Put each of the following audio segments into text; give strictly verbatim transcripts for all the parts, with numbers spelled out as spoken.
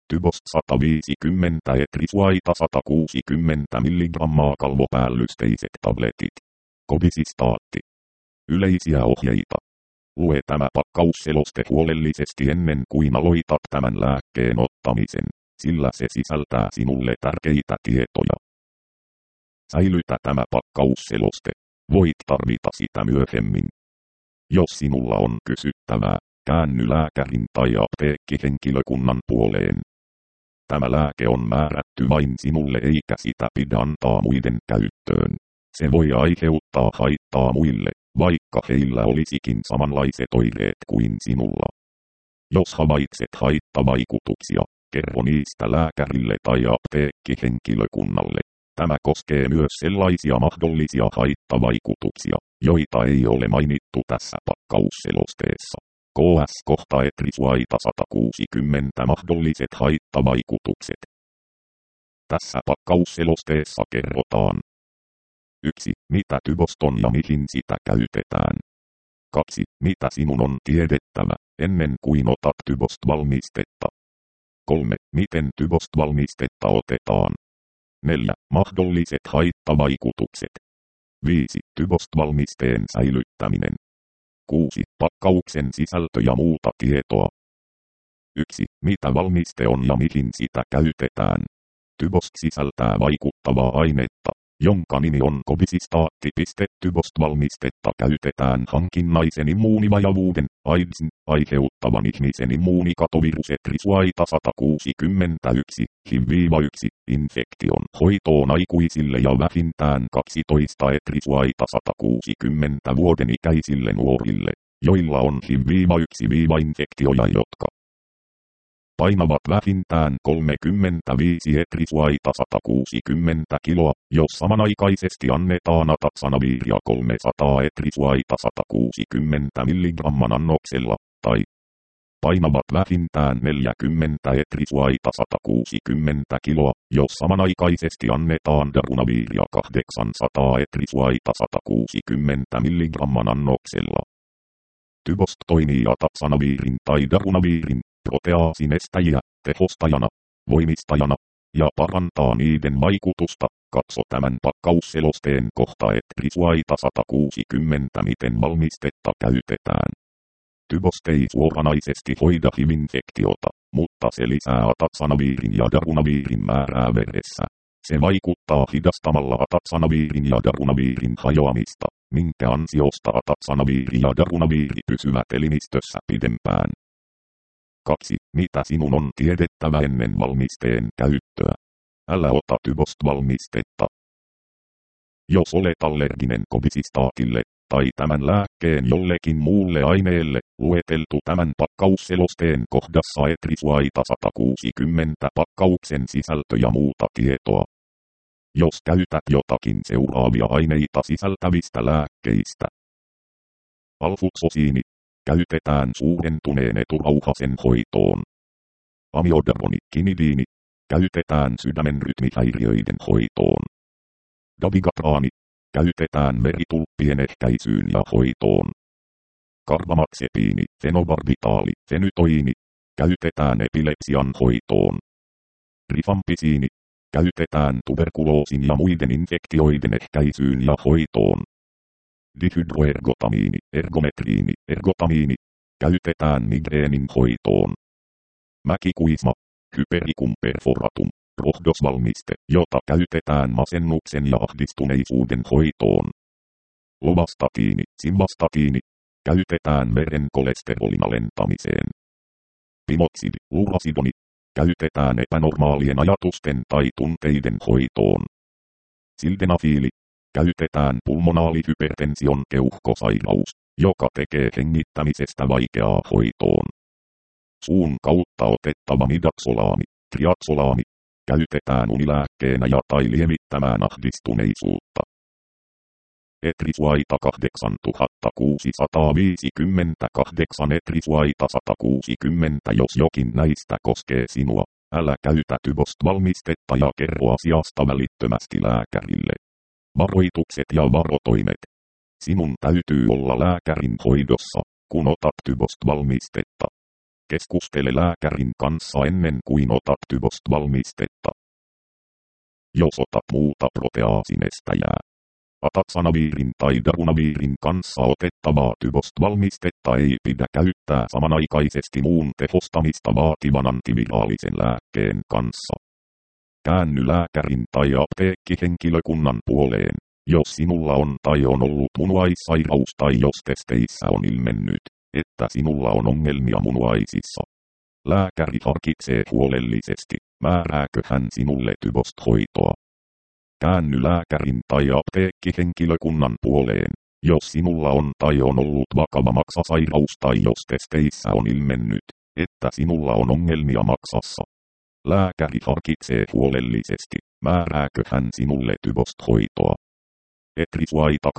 Tybost sata viisikymmentä etrisuaita sata kuusikymmentä milligrammaa kalvopäällysteiset tabletit. Kobisistaatti. Yleisiä ohjeita. Lue tämä pakkausseloste huolellisesti ennen kuin aloitat tämän lääkkeen ottamisen, sillä se sisältää sinulle tärkeitä tietoja. Säilytä tämä pakkausseloste. Voit tarvita sitä myöhemmin. Jos sinulla on kysyttävää, käänny lääkärin tai apteekkihenkilökunnan puoleen. Tämä lääke on määrätty vain sinulle eikä sitä pidä antaa muiden käyttöön. Se voi aiheuttaa haittaa muille, vaikka heillä olisikin samanlaiset oireet kuin sinulla. Jos havaitset haittavaikutuksia, kerro niistä lääkärille tai apteekkihenkilökunnalle. Tämä koskee myös sellaisia mahdollisia haittavaikutuksia, joita ei ole mainittu tässä pakkausselosteessa. K S kohta etrisuaita sata kuusikymmentä mahdolliset haittavaikutukset. Tässä pakkausselosteessa kerrotaan. yksi. Mitä Tybost on ja mihin sitä käytetään. kaksi. Mitä sinun on tiedettävä, ennen kuin otat Tybost-valmistetta. kolme. Miten Tybost-valmistetta otetaan. neljä. Mahdolliset haittavaikutukset. viisi. Tybost-valmisteen säilyttäminen. kuusi. Pakkauksen sisältö ja muuta tietoa. yksi. Mitä valmiste on ja mihin sitä käytetään. Tybost sisältää vaikuttavaa ainetta, jonka nimi on kobisistaatti. Tybost-valmistetta käytetään hankinnaisen immuunivajavuuden, AIDSin, aiheuttavan ihmisen immuunikatovirus etrisuaita sata kuusikymmentäyksi, H I V yksi, infektion hoitoon aikuisille ja vähintään kaksitoista etrisuaita sata kuusikymmentä vuoden ikäisille nuorille, joilla on H I V yksi infektioja, jotka painavat vähintään kolmekymmentäviisi etrisuaita sata kuusikymmentä kiloa, jos samanaikaisesti annetaan ataksanaviria kolmesataa etrisuaita sata kuusikymmentä milligramman annoksella, tai painavat vähintään neljäkymmentä etrisuaita sata kuusikymmentä kiloa, jos samanaikaisesti annetaan darunaviria kahdeksansataa etrisuaita sata kuusikymmentä milligramman annoksella. Tybost toimii ataksanavirin tai darunavirin proteaasin estäjiä, tehostajana, voimistajana, ja parantaa niiden vaikutusta. Katso tämän pakkausselosteen kohta etrisuaita sata kuusikymmentä miten valmistetta käytetään. Tybost ei suoranaisesti hoida H I V-infektiota, mutta se lisää ataksanavirin ja darunavirin määrää veressä. Se vaikuttaa hidastamalla ataksanavirin ja darunavirin hajoamista, minkä ansiosta ataksanaviiri ja darunaviiri pysyvät elimistössä pidempään. kaksi. Mitä sinun on tiedettävä ennen valmisteen käyttöä? Älä ota Tybost-valmistetta. Jos olet allerginen kobisistaatille, tai tämän lääkkeen jollekin muulle aineelle, lueteltu tämän pakkausselosteen kohdassa etrisuaita sata kuusikymmentä pakkauksen sisältö ja muuta tietoa. Jos käytät jotakin seuraavia aineita sisältävistä lääkkeistä. Alfuksosiini. Käytetään suurentuneen eturauhasen hoitoon. Amiodaroni kinidiini. Käytetään sydämen rytmihäiriöiden hoitoon. Dabigatraani. Käytetään veritulppien ehkäisyyn ja hoitoon. Karbamaxepiini, fenobarbitaali, fenytoiini. Käytetään epilepsian hoitoon. Rifampisiini. Käytetään tuberkuloosin ja muiden infektioiden ehkäisyyn ja hoitoon. Dihydroergotamiini, ergometriini, ergotamiini. Käytetään migreenin hoitoon. Mäkikuisma, hypericum perforatum, rohdosvalmiste, jota käytetään masennuksen ja ahdistuneisuuden hoitoon. Lovastatiini, simvastatiini. Käytetään veren kolesterolin alentamiseen. Pimoksidi, lurasidoni. Käytetään epänormaalien ajatusten tai tunteiden hoitoon. Sildenafiili. Käytetään pulmonaalihypertension keuhkosairaus, joka tekee hengittämisestä vaikeaa hoitoon. Suun kautta otettava midaksolaami, triaksolaami. Käytetään unilääkkeenä ja tai lievittämään ahdistuneisuutta. Etrisuaita kahdeksantuhattakuusisataaviisikymmentäkahdeksan etrisuaita sata kuusikymmentä. Jos jokin näistä koskee sinua, älä käytä Tybost-valmistetta ja kerro asiasta välittömästi lääkärille. Varoitukset ja varotoimet. Sinun täytyy olla lääkärin hoidossa, kun otat Tybost-valmistetta. Keskustele lääkärin kanssa ennen kuin otat Tybost-valmistetta. Jos otat muuta proteaasinestäjää, Ataxanavirin tai Darunavirin kanssa otettavaa Tybost-valmistetta ei pidä käyttää samanaikaisesti muun tehostamista vaativan antiviraalisen lääkkeen kanssa. Käänny lääkärin tai apteekkihenkilökunnan puoleen, jos sinulla on tai on ollut munuaissairaus tai jos testeissä on ilmennyt, että sinulla on ongelmia munuaisissa. Lääkäri harkitsee huolellisesti, määrääkö hän sinulle Tybost-hoitoa. Käänny lääkärin tai apteekkihenkilökunnan puoleen, jos sinulla on tai on ollut vakava maksasairaus tai jos testeissä on ilmennyt, että sinulla on ongelmia maksassa. Lääkäri harkitsee huolellisesti, määrääkö hän sinulle Tybost-hoitoa. Etrisuaita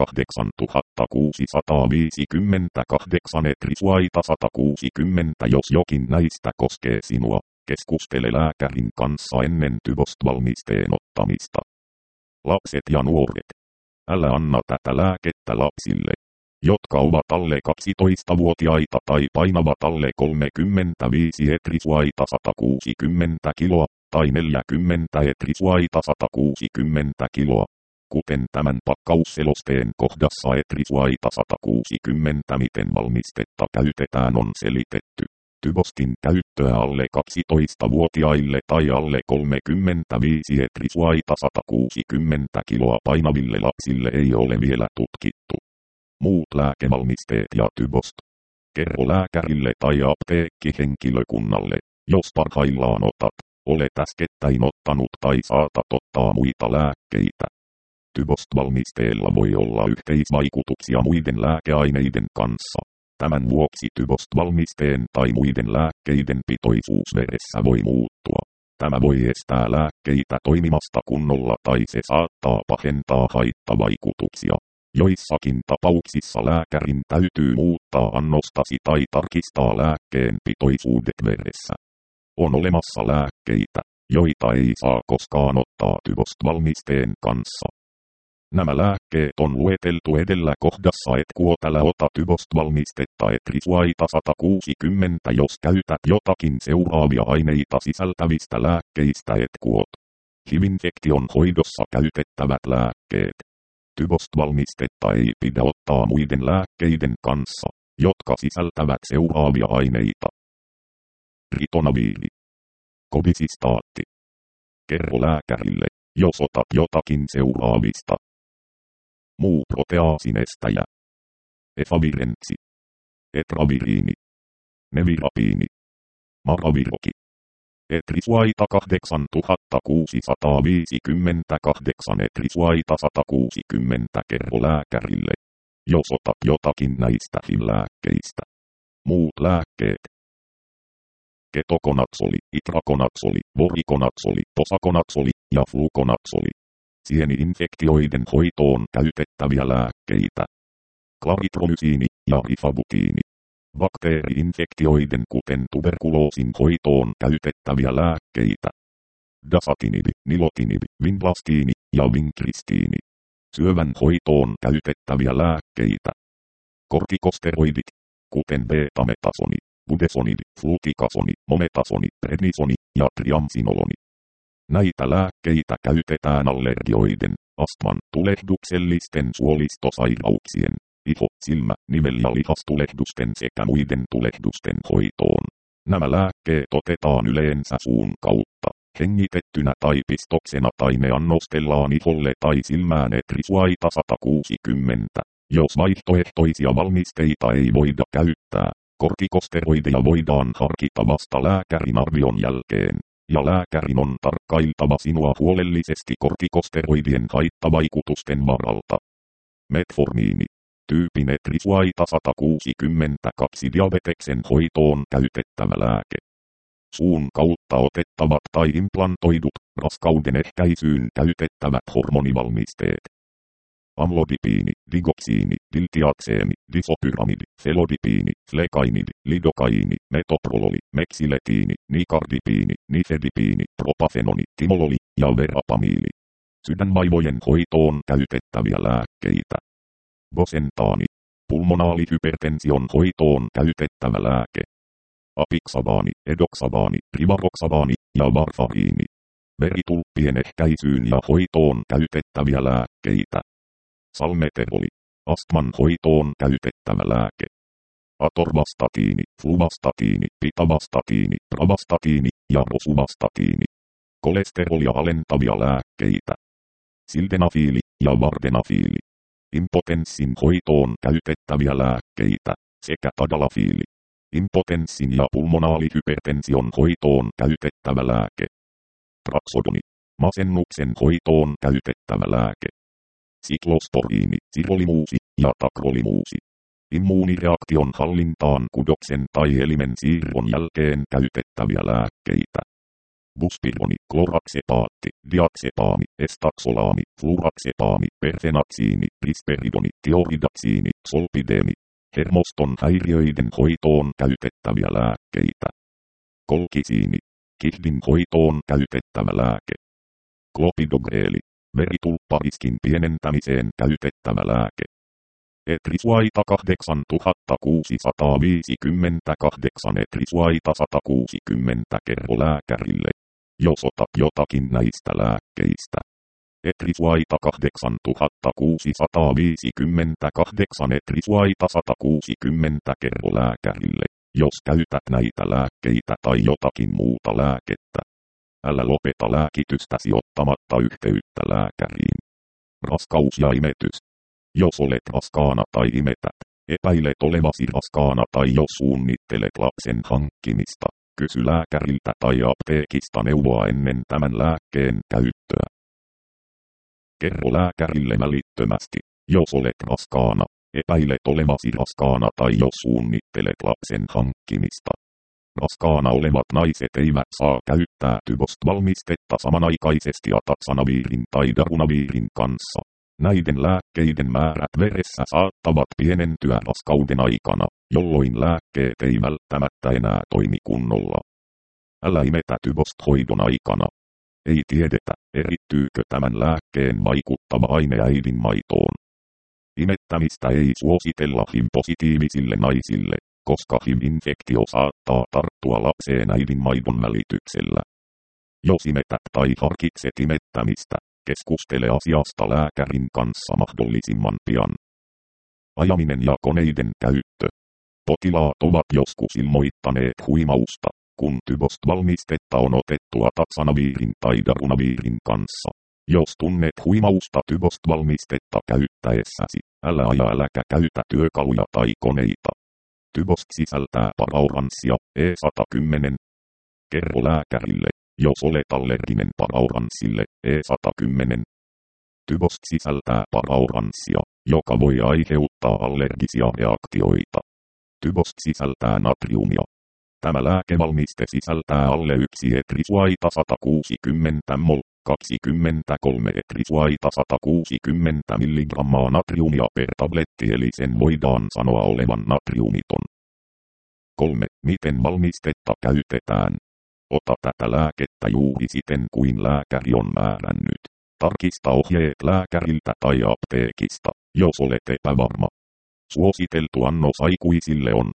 kahdeksantuhattakuusisataaviisikymmentäkahdeksan Etrisuaita sata kuusikymmentä Jos jokin näistä koskee sinua, keskustele lääkärin kanssa ennen Tybost-valmisteen ottamista. Lapset ja nuoret. Älä anna tätä lääkettä lapsille, jotka ovat alle kaksitoistavuotiaita tai painavat alle kolmekymmentäviisi Etrisuaita sata kuusikymmentä kiloa tai neljäkymmentä Etrisuaita sata kuusikymmentä kiloa. Kuten tämän pakkausselosteen kohdassa Etrisuaita sata kuusikymmentä miten valmistetta käytetään on selitetty. Tybostin käyttöä alle kaksitoistavuotiaille tai alle kolmekymmentäviisi Etrisuaita sata kuusikymmentä kiloa painaville lapsille ei ole vielä tutkittu. Muut lääkevalmisteet ja Tybost. Kerro lääkärille tai apteekkihenkilökunnalle, jos parhaillaan otat, olet äskettäin ottanut tai saatat ottaa muita lääkkeitä. Tybost-valmisteella voi olla yhteisvaikutuksia muiden lääkeaineiden kanssa. Tämän vuoksi Tybost-valmisteen tai muiden lääkkeiden pitoisuus veressä voi muuttua. Tämä voi estää lääkkeitä toimimasta kunnolla tai se saattaa pahentaa haittavaikutuksia. Joissakin tapauksissa lääkärin täytyy muuttaa annostasi tai tarkistaa lääkkeen pitoisuudet veressä. On olemassa lääkkeitä, joita ei saa koskaan ottaa Tybost-valmisteen kanssa. Nämä lääkkeet on lueteltu edellä kohdassa et kuot älä ota Tybost-valmistetta Etrisuaita sata kuusikymmentä jos käytät jotakin seuraavia aineita sisältävistä lääkkeistä et kuot. H I V-infektion hoidossa käytettävät lääkkeet. Tybost-valmistetta ei pidä ottaa muiden lääkkeiden kanssa, jotka sisältävät seuraavia aineita. Ritonaviiri. Kobisistaatti. Kerro lääkärille, jos otat jotakin seuraavista. Muu proteaasinestäjä. Efavirenksi. Etraviriini. Nevirapiini. Maraviroki. Etrisuaita kahdeksantuhattakuusisataaviisikymmentäkahdeksan Etrisuaita sata kuusikymmentä Kerro lääkärille, jos otat jotakin näistä H I V-lääkkeistä. Muut lääkkeet. Ketokonatsoli, itrakonatsoli, vorikonatsoli, posakonatsoli ja flukonatsoli. Sieni-infektioiden hoitoon käytettäviä lääkkeitä. Klaritromysiini ja rifabutiini. Bakteeri-infektioiden kuten tuberkuloosin hoitoon käytettäviä lääkkeitä. Dasatinib, nilotinib, vinblastiini ja vinkristiini. Syövän hoitoon käytettäviä lääkkeitä. Kortikosteroidit, kuten betametasoni, budesonidi, flutikasoni, mometasoni, prednisoni ja triamsinoloni. Näitä lääkkeitä käytetään allergioiden, astman, tulehduksellisten suolistosairauksien, iho, silmä, nivel- ja lihastulehdusten sekä muiden tulehdusten hoitoon. Nämä lääkkeet otetaan yleensä suun kautta, hengitettynä tai pistoksena tai ne annostellaan iholle tai silmään Etrisuaita sata kuusikymmentä. Jos vaihtoehtoisia valmisteita ei voida käyttää, kortikosteroideja voidaan harkita vasta lääkärin arvion jälkeen, ja lääkärin on tarkkailtava sinua huolellisesti kortikosteroidien haittavaikutusten varalta. Metformiini. Tyypin Etrisuaita sata kuusikymmentäkaksi diabeteksen hoitoon käytettävä lääke. Suun kautta otettavat tai implantoidut, raskauden ehkäisyyn käytettävät hormonivalmisteet. Amlodipiini, digoksiini, diltiakseemi, disopyramidi, felodipiini, flekainidi, lidokaiini, metoprololi, meksiletiini, nikardipiini, nifedipiini, propafenoni, timololi ja verapamiili. Sydänvaivojen hoitoon käytettäviä lääkkeitä. Bosentaani. Pulmonaalihypertension hoitoon käytettävä lääke. apixabaani, edoxabaani, rivaroxabaani ja varfariini. Veritulppien ehkäisyyn ja hoitoon käytettäviä lääkkeitä. Salmeteroli, astman hoitoon käytettävä lääke. Atorvastatiini, fluvastatiini, pitavastatiini, pravastatiini ja rosuvastatiini. Kolesterolia alentavia lääkkeitä. Sildenafiili ja vardenafiili. Impotenssin hoitoon käytettäviä lääkkeitä sekä tadalafiili. Impotenssin ja pulmonaalihypertension hoitoon käytettävä lääke. Traksodoni. Masennuksen hoitoon käytettävä lääke. Siklosporiini, sirolimuusi ja takrolimuusi. Immuunireaktion hallintaan kudoksen tai elimen siirron jälkeen käytettäviä lääkkeitä. Buspironi, kloraksepaatti, diaksepaami, estaksolaami, fluraksepaami, perfenaksiini, risperidoni, tioridaksiini, solpideemi. Hermoston häiriöiden hoitoon käytettäviä lääkkeitä. Kolkisiini, kihdin hoitoon käytettävä lääke. Klopidogreeli, veritulppariskin pienentämiseen käytettävä lääke. Etrisuaita kahdeksantuhattakuusisataaviisikymmentäkahdeksan Etrisuaita sata kuusikymmentä kerro lääkärille, jos otat jotakin näistä lääkkeistä. Etrisuaita kahdeksantuhattakuusisataaviisikymmentäkahdeksan Etrisuaita sata kuusikymmentä kerro lääkärille, jos käytät näitä lääkkeitä tai jotakin muuta lääkettä. Älä lopeta lääkitystäsi ottamatta yhteyttä lääkäriin. Raskaus ja imetys. Jos olet raskaana tai imetät, epäilet olevasi raskaana tai jos suunnittelet lapsen hankkimista, kysy lääkäriltä tai apteekista neuvoa ennen tämän lääkkeen käyttöä. Kerro lääkärille välittömästi, jos olet raskaana, epäilet olevasi raskaana tai jos suunnittelet lapsen hankkimista. Raskaana olevat naiset eivät saa käyttää Tybost-valmistetta samanaikaisesti ataksanaviirin tai darunaviirin kanssa. Näiden lääkkeiden määrät veressä saattavat pienentyä raskauden aikana, jolloin lääkkeet ei välttämättä enää toimi kunnolla. Älä imetä Tybost-hoidon aikana. Ei tiedetä, erittyykö tämän lääkkeen vaikuttava aine äidin maitoon. Imettämistä ei suositella H I V-positiivisille naisille, koska H I V-infektio saattaa tarttua lapseen äidin maidon välityksellä. Jos imetät tai harkitset imettämistä, keskustele asiasta lääkärin kanssa mahdollisimman pian. Ajaminen ja koneiden käyttö. Potilaat ovat joskus ilmoittaneet huimausta, kun Tybost-valmistetta on otettu ataksanaviirin tai darunaviirin kanssa. Jos tunnet huimausta Tybost-valmistetta käyttäessäsi, älä aja äläkä käytä työkaluja tai koneita. Tybost sisältää parauranssia, E sata kymmenen. Kerro lääkärille, jos olet allerginen parauranssille, E sata kymmenen. Tybost sisältää parauranssia, joka voi aiheuttaa allergisia reaktioita. Tybost sisältää natriumia. Tämä lääkevalmiste sisältää alle yksi Etrisuaita sata kuusikymmentä mol, kaksikymmentäkolme Etrisuaita sata kuusikymmentä milligrammaa natriumia per tabletti eli sen voidaan sanoa olevan natriumiton. kolme. Miten valmistetta käytetään? Ota tätä lääkettä juuri siten kuin lääkäri on määrännyt. Tarkista ohjeet lääkäriltä tai apteekista, jos olet epävarma. Suositeltu annos aikuisille on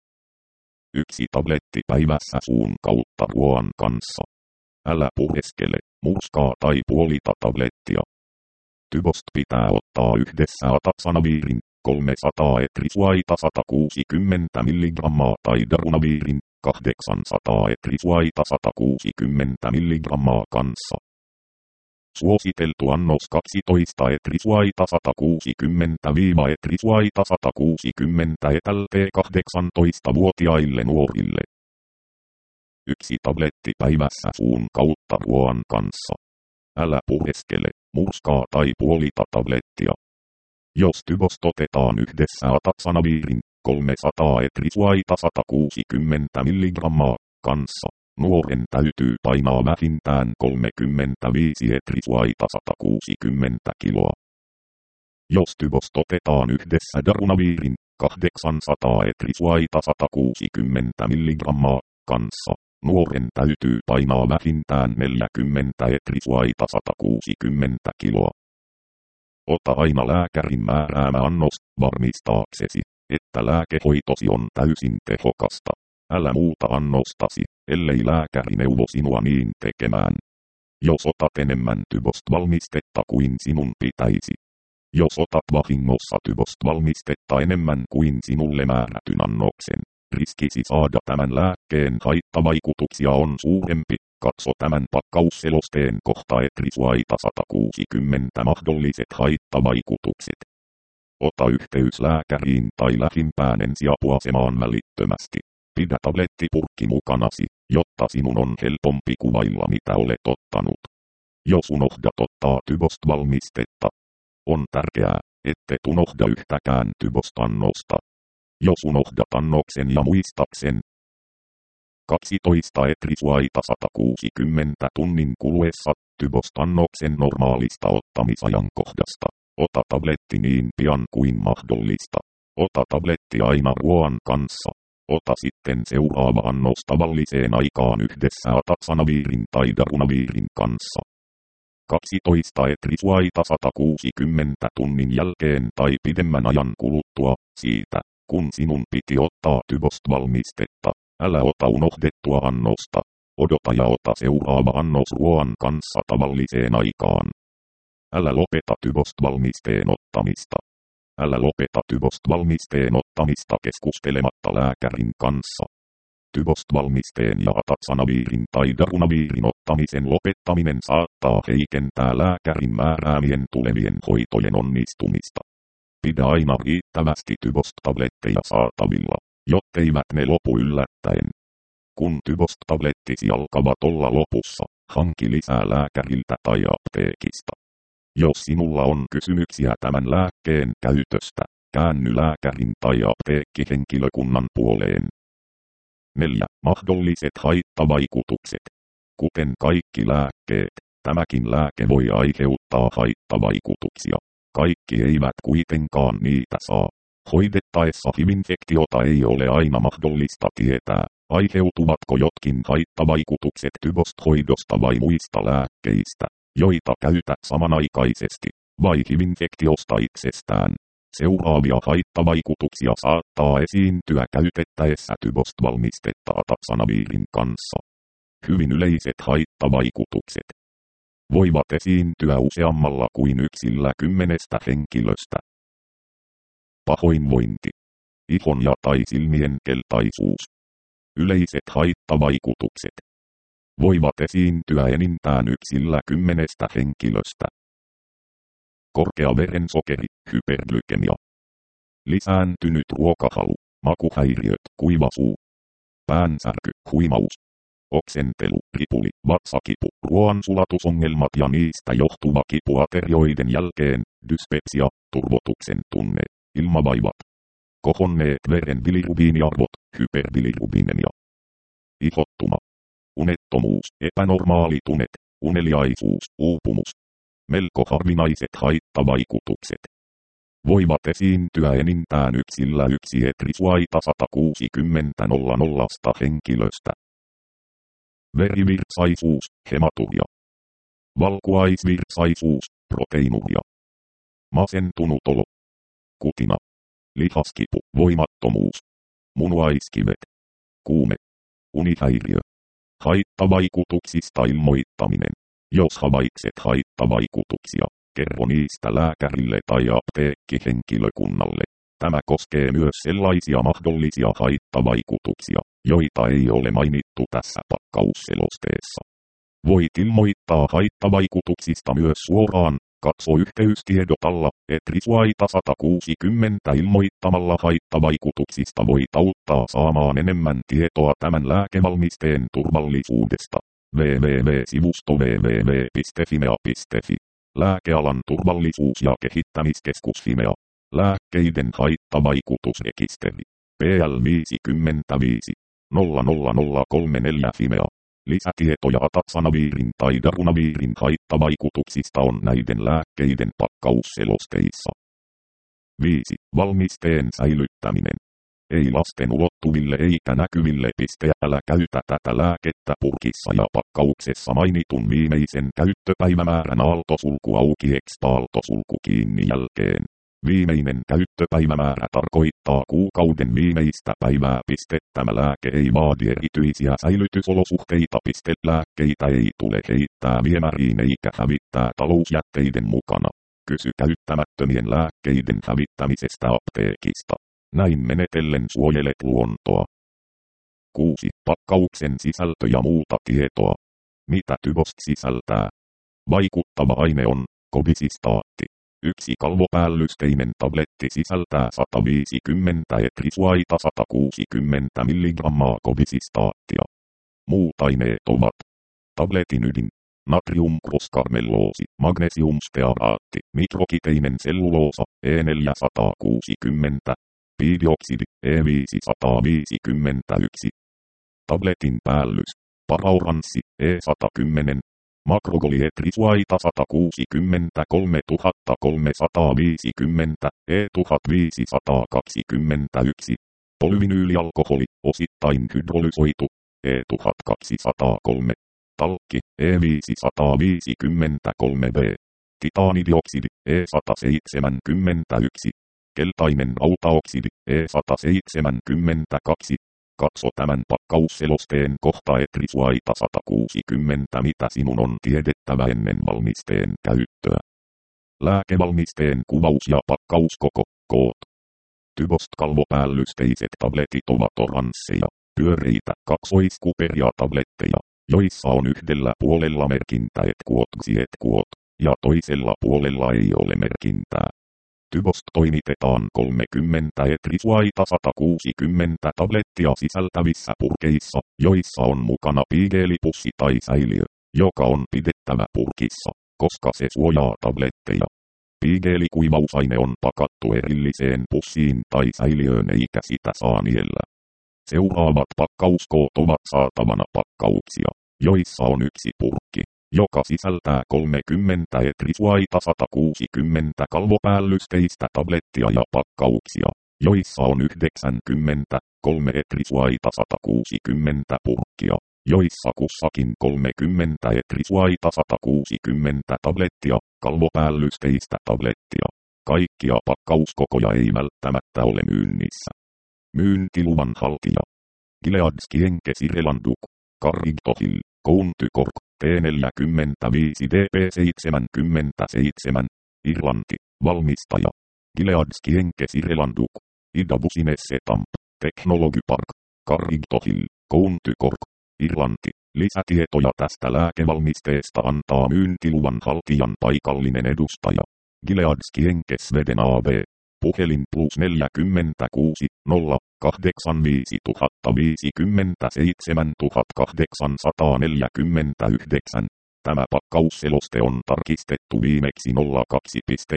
yksi tabletti päivässä suun kautta ruoan kanssa. Älä pureskele, murskaa tai puolita tablettia. Tybost pitää ottaa yhdessä ataksanaviirin, kolmesataa Etrisuaita sata kuusikymmentä milligrammaa tai darunaviirin, kahdeksansataa Etrisuaita sata kuusikymmentä milligrammaa kanssa. Suositeltu annos kaksitoista Etrisuaita sata kuusikymmentä Etrisuaita sata kuusikymmentä etälte kahdeksantoistavuotiaille nuorille. Yksi tabletti päivässä suun kautta ruoan kanssa. Älä pureskele, murskaa tai puolita tablettia. Jos Tybost otetaan yhdessä ataksanaviirin, kolmesataa Etrisuaita sata kuusikymmentä milligrammaa kanssa, nuoren täytyy painaa vähintään kolmekymmentäviisi Etrisuaita sata kuusikymmentä kiloa. Jos Tybost otetaan yhdessä darunaviirin, kahdeksansataa Etrisuaita sata kuusikymmentä milligrammaa kanssa, nuoren täytyy painaa vähintään neljäkymmentä Etrisuaita sata kuusikymmentä kiloa. Ota aina lääkärin määräämä annos varmistaaksesi, että lääkehoitosi on täysin tehokasta. Älä muuta annostasi, ellei lääkäri neuvo sinua niin tekemään. Jos otat enemmän Tybost-valmistetta kuin sinun pitäisi. Jos otat vahingossa Tybost-valmistetta enemmän kuin sinulle määrätyn annoksen, riskisi saada tämän lääkkeen haittavaikutuksia on suurempi. Katso tämän pakkausselosteen kohta Etrisuaita sata kuusikymmentä mahdolliset haittavaikutukset. Ota yhteys lääkäriin tai lähimpään ensiapuasemaan välittömästi. Pidä tablettipurkki mukanasi, jotta sinun on helpompi kuvailla mitä olet ottanut. Jos unohdat ottaa Tybost-valmistetta, on tärkeää, ettet unohda yhtäkään Tybost-annosta. Jos unohdat annoksen ja muistat sen, kaksitoista Etrisuaita sata kuusikymmentä tunnin kuluessa Tybost-annoksen normaalista ottamisajankohdasta. Ota tabletti niin pian kuin mahdollista. Ota tabletti aina ruoan kanssa. Ota sitten seuraava annos tavalliseen aikaan yhdessä Ataxanavirin tai Darunavirin kanssa. kaksitoista Etrisuaita sata kuusikymmentä tunnin jälkeen tai pidemmän ajan kuluttua siitä, kun sinun piti ottaa Tybost-valmistetta. Älä ota unohdettua annosta. Odota ja ota seuraava annos ruoan kanssa tavalliseen aikaan. Älä lopeta Tybost-valmisteen ottamista. Älä lopeta Tybost-valmisteen ottamista keskustelematta lääkärin kanssa. Tybost-valmisteen ja Ataxanavirin tai Darunavirin ottamisen lopettaminen saattaa heikentää lääkärin määräämien tulevien hoitojen onnistumista. Pidä aina riittävästi Tybost-tabletteja saatavilla, jotteivät ne lopu yllättäen. Kun Tybost-tablettisi alkavat olla lopussa, hanki lisää lääkäriltä tai apteekista. Jos sinulla on kysymyksiä tämän lääkkeen käytöstä, käänny lääkärin tai apteekkihenkilökunnan puoleen. neljä. Mahdolliset haittavaikutukset. Kuten kaikki lääkkeet, tämäkin lääke voi aiheuttaa haittavaikutuksia. Kaikki eivät kuitenkaan niitä saa. Hoidettaessa H I V-infektiota ei ole aina mahdollista tietää, aiheutuvatko jotkin haittavaikutukset Tybost-hoidosta vai muista lääkkeistä, joita käytät samanaikaisesti, vai H I V-infektiosta itsestään. Seuraavia haittavaikutuksia saattaa esiintyä käytettäessä Tybost-valmistetta Ataxanavirin kanssa. Hyvin yleiset haittavaikutukset voivat esiintyä useammalla kuin yksillä kymmenestä henkilöstä. Pahoinvointi, ihon ja tai silmien keltaisuus. Yleiset haittavaikutukset voivat esiintyä enintään yksillä kymmenestä henkilöstä. Korkea verensokeri, hyperglykemia. Lisääntynyt ruokahalu, makuhäiriöt, kuiva suu, päänsärky, huimaus, oksentelu, ripuli, vatsakipu, ruoansulatusongelmat ja niistä johtuva kipu aterioiden jälkeen, dyspepsia, turvotuksen tunne, ilmavaivat, kohonneet veren bilirubiiniarvot, hyperbilirubinemia, ihottuma, unettomuus, epänormaalitunet, uneliaisuus, uupumus. Melko harvinaiset haittavaikutukset voivat esiintyä enintään yksillä yksi Etrisuaita sata kuusikymmentä nollasta henkilöstä. Verivirtsaisuus, hematuria. Valkuaisvirtsaisuus, proteiinuria. Masentunut olo. Kutina. Lihaskipu, voimattomuus. Munuaiskivet. Kuume. Unihäiriö. Haittavaikutuksista ilmoittaminen. Jos havaitset haittavaikutuksia, kerro niistä lääkärille tai apteekkihenkilökunnalle. Tämä koskee myös sellaisia mahdollisia haittavaikutuksia, joita ei ole mainittu tässä pakkausselosteessa. Voit ilmoittaa haittavaikutuksista myös suoraan. Katso yhteystiedot alla, Etrisuaita sata kuusikymmentä ilmoittamalla haittavaikutuksista voit auttaa saamaan enemmän tietoa tämän lääkevalmisteen turvallisuudesta. www-sivusto www piste fimea piste fi. Lääkealan turvallisuus- ja kehittämiskeskus Fimea. Lääkkeiden haittavaikutusrekisteri. P L viisikymmentäviisi nolla nolla nolla kolme neljä Fimea. Lisätietoja Ataxanavirin tai Darunavirin haittavaikutuksista on näiden lääkkeiden pakkausselosteissa. viisi. Valmisteen säilyttäminen. Ei lasten ulottuville eikä näkyville. Älä käytä tätä lääkettä purkissa ja pakkauksessa mainitun viimeisen käyttöpäivämäärän aaltosulku auki ex aaltosulku kiinni jälkeen. Viimeinen käyttöpäivämäärä tarkoittaa kuukauden viimeistä päivää. Tämä lääke ei vaadi erityisiä säilytysolosuhteita. Lääkkeitä ei tule heittää viemäriin eikä hävittää talousjätteiden mukana. Kysy käyttämättömien lääkkeiden hävittämisestä apteekista. Näin menetellen suojelet luontoa. kuusi. Pakkauksen sisältö ja muuta tietoa. Mitä Tybost sisältää? Vaikuttava aine on kobisistaatti. Yksi kalvopäällysteinen tabletti sisältää sata viisikymmentä etrisuaita sata kuusikymmentä milligrammaa kobisistaattia. Muut aineet ovat tabletin ydin, natriumkroskarmelloosi, magnesiumstearaatti, mikrokiteinen selluloosa, E neljäsataakuusikymmentä, piidioksidi, E viisisataaviisikymmentäyksi. Tabletin päällys, paraoranssi, E sata kymmenen. Makrogolietrisuaita sata kuusikymmentäkolme tuhatta kolmesataaviisikymmentä, E tuhatviisisataakaksikymmentäyksi. Polyvinyylialkoholi, osittain hydrolysoitu, E tuhatkaksisataakolme. Talkki, E viisisataaviisikymmentäkolme B. Titaanidioksidi, E sata seitsemänkymmentäyksi. Keltainen rautaoksidi, E sata seitsemänkymmentäkaksi. Katso tämän pakkausselosteen kohta etrisuaita sata kuusikymmentä. Mitä sinun on tiedettävä ennen valmisteen käyttöä? Lääkevalmisteen kuvaus ja pakkauskoko, koot. Tybost kalvopäällysteiset tabletit ovat oransseja, pyöreitä, kaksoiskuperia tabletteja, joissa on yhdellä puolella merkintä et kuot et kuot, ja toisella puolella ei ole merkintää. Tybost toimitetaan kolmekymmentä etrisuaita sata kuusikymmentä tablettia sisältävissä purkeissa, joissa on mukana piigeelipussi tai säiliö, joka on pidettävä purkissa, koska se suojaa tabletteja. Piigeelikuivausaine on pakattu erilliseen pussiin tai säiliöön eikä sitä saa niellä. Seuraavat pakkauskoot ovat saatavana pakkauksia, joissa on yksi purkki, joka sisältää kolmekymmentä etrisuaita sata kuusikymmentä kalvopäällysteistä tablettia ja pakkauksia, joissa on yhdeksänkymmentä, kolme etrisuaita sata kuusikymmentä purkkia, joissa kussakin kolmekymmentä etrisuaita sata kuusikymmentä tablettia, kalvopäällysteistä tablettia. Kaikkia pakkauskokoja ei välttämättä ole myynnissä. Myyntiluvan haltija. Gilead Sciences Irelanduk, Carrington, County Cork, T neljäkymmentäviisi D P seitsemänkymmentäseitsemän, Irlanti, valmistaja. Gilead Sciences Irelanduk, Ida Business Setup, Technology Park, Carrington, County Cork, Irlanti. Lisätietoja tästä lääkevalmisteesta antaa myyntiluvan haltijan paikallinen edustaja. Gilead Sciences Sweden A B. Puhelin plus neljäkymmentäkuusi, nolla, kahdeksankymmentäviisi viisikymmentäseitsemän kahdeksansataaneljäkymmentäyhdeksän. Tämä pakkausseloste on tarkistettu viimeksi nolla kaksi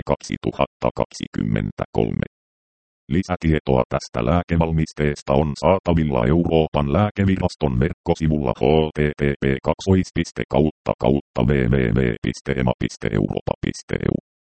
kaksituhattakaksikymmentäkolme. Lisätietoa tästä lääkevalmisteesta on saatavilla Euroopan lääkeviraston verkkosivulla h t t p kaksi kautta kautta w w w piste e m a piste europa piste e u.